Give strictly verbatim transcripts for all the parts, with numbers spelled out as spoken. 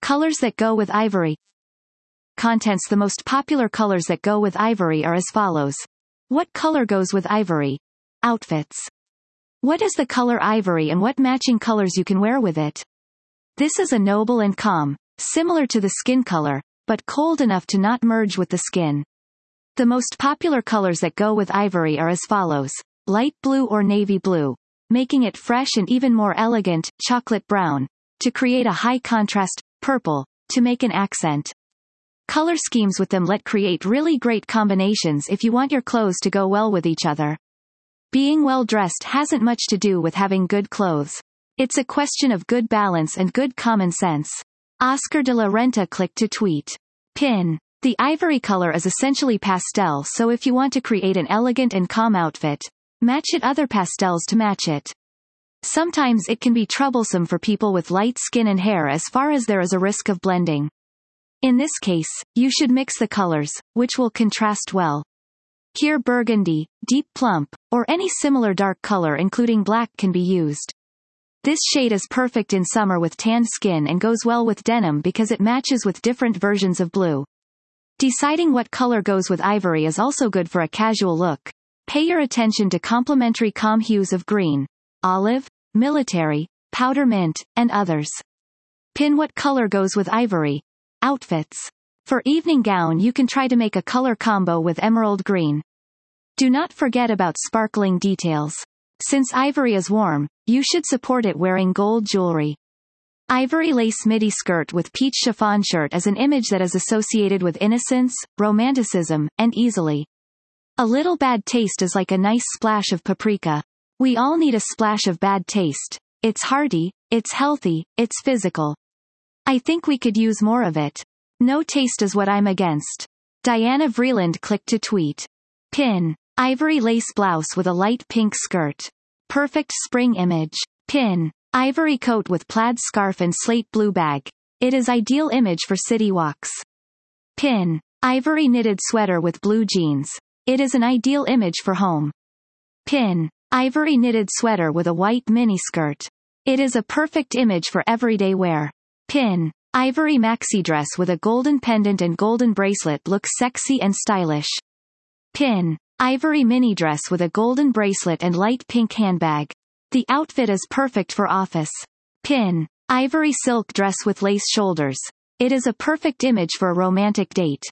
Colors that go with ivory. Contents: the most popular colors that go with ivory are as follows. What color goes with ivory? Outfits. What is the color ivory and what matching colors you can wear with it? This is a noble and calm, similar to the skin color, but cold enough to not merge with the skin. The most popular colors that go with ivory are as follows. Light blue or navy blue, making it fresh and even more elegant, chocolate brown, to create a high contrast, purple, to make an accent. Color schemes with them let create really great combinations if you want your clothes to go well with each other. Being well dressed hasn't much to do with having good clothes. It's a question of good balance and good common sense. Oscar de la Renta clicked to tweet. Pin. The ivory color is essentially pastel, so if you want to create an elegant and calm outfit, match it other pastels to match it. Sometimes it can be troublesome for people with light skin and hair as far as there is a risk of blending. In this case, you should mix the colors, which will contrast well. Here burgundy, deep plump, or any similar dark color including black can be used. This shade is perfect in summer with tanned skin and goes well with denim because it matches with different versions of blue. Deciding what color goes with ivory is also good for a casual look. Pay your attention to complementary calm hues of green, olive, military, powder mint, and others. Pin. What color goes with ivory? Outfits. For evening gown you can try to make a color combo with emerald green. Do not forget about sparkling details. Since ivory is warm, you should support it wearing gold jewelry. Ivory lace midi skirt with peach chiffon shirt is an image that is associated with innocence, romanticism, and easily. A little bad taste is like a nice splash of paprika. We all need a splash of bad taste. It's hearty, it's healthy, it's physical. I think we could use more of it. No taste is what I'm against. Diana Vreeland clicked to tweet. Pin. Ivory lace blouse with a light pink skirt. Perfect spring image. Pin. Ivory coat with plaid scarf and slate blue bag. It is ideal image for city walks. Pin. Ivory knitted sweater with blue jeans. It is an ideal image for home. Pin. Ivory knitted sweater with a white mini skirt. It is a perfect image for everyday wear. Pin. Ivory maxi dress with a golden pendant and golden bracelet looks sexy and stylish. Pin. Ivory mini dress with a golden bracelet and light pink handbag. The outfit is perfect for office. Pin. Ivory silk dress with lace shoulders. It is a perfect image for a romantic date.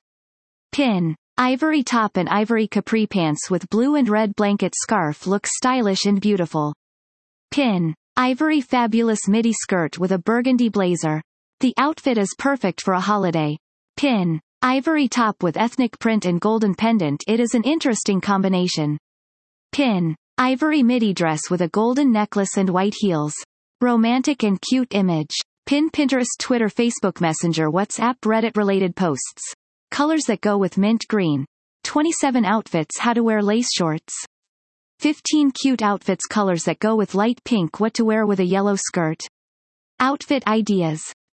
Pin. Ivory top and ivory capri pants with blue and red blanket scarf look stylish and beautiful. Pin. Ivory fabulous midi skirt with a burgundy blazer. The outfit is perfect for a holiday. Pin. Ivory top with ethnic print and golden pendant. It is an interesting combination. Pin. Ivory midi dress with a golden necklace and white heels. Romantic and cute image. Pin. Pinterest, Twitter, Facebook Messenger, WhatsApp, Reddit related posts. Colors that go with mint green. twenty-seven outfits how to wear lace shorts. fifteen cute outfits colors that go with light pink what to wear with a yellow skirt. Outfit ideas.